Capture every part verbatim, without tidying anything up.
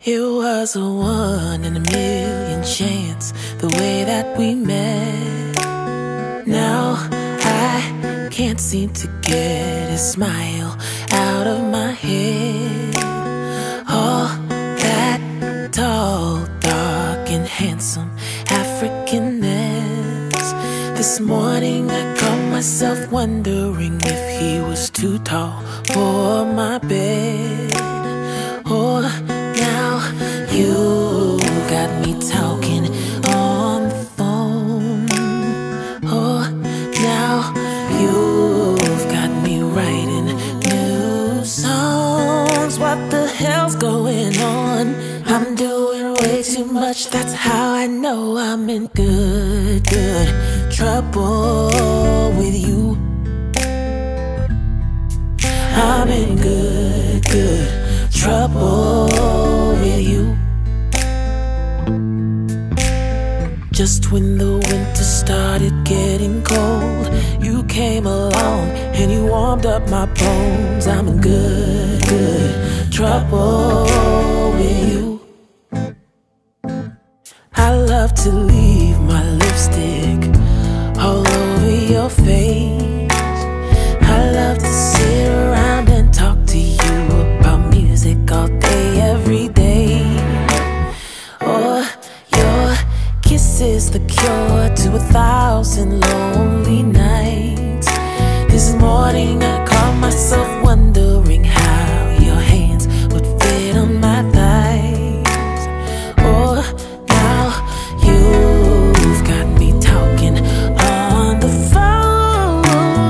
It was a one in a million chance, the way that we met. Now I can't seem to get a smile out of my head. All that tall, dark and handsome Africanness. This morning I caught myself wondering if he was too tall for my bed. Oh, now you got me talking on the phone. Oh, now you've got me writing new songs. What the hell's going on? I'm doing way too much. That's how I know I'm in good, good trouble with you. I'm in good, good trouble with you. Just when the winter started getting cold, you came along and you warmed up my bones. I'm in good, good trouble with you. I love to leave my lipstick all over your face. I love to sit around and talk to you about music all day, every day. Oh, your kiss is the cure to a thousand lonely nights. This morning I caught myself wondering how your hands would fit on my thighs. Oh, now you've got me talking on the phone.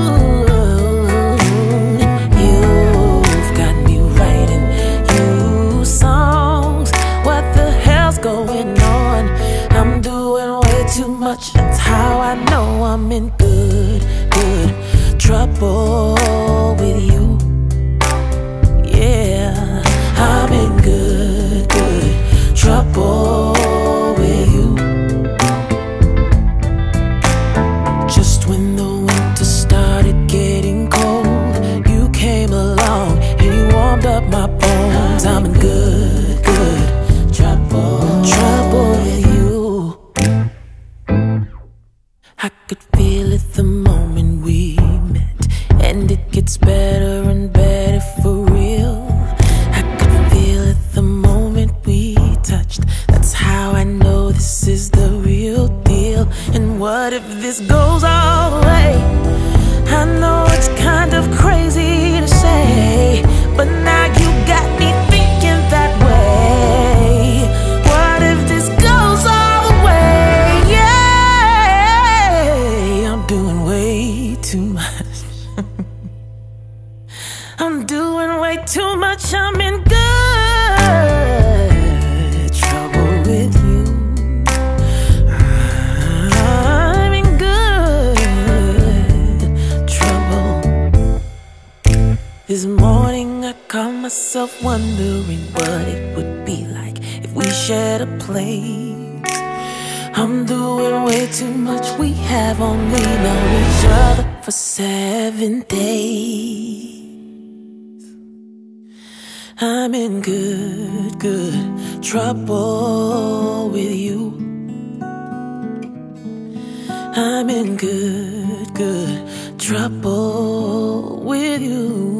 You've got me writing new songs. What the hell's going on? I'm doing way too much. That's how I know I'm in good, good trouble with you. Yeah, I'm in good, good trouble with you. Just when the winter started getting cold, you came along and you warmed up my bones. I'm in good, good trouble, trouble with you. I could feel it the moment we met, and it gets better and better for real. I could feel it the moment we touched. That's how I know this is the real deal. And what if this goes all the way? I know it's kind of crazy to say, but now you got me thinking that way. What if this goes all the way? Yeah, I'm doing way too much. I'm doing way too much. I'm in good trouble with you. I'm in good trouble. This morning I caught myself wondering what it would be like if we shared a place. I'm doing way too much. We have only known each other for seven days. I'm in good, good trouble with you. I'm in good, good trouble with you.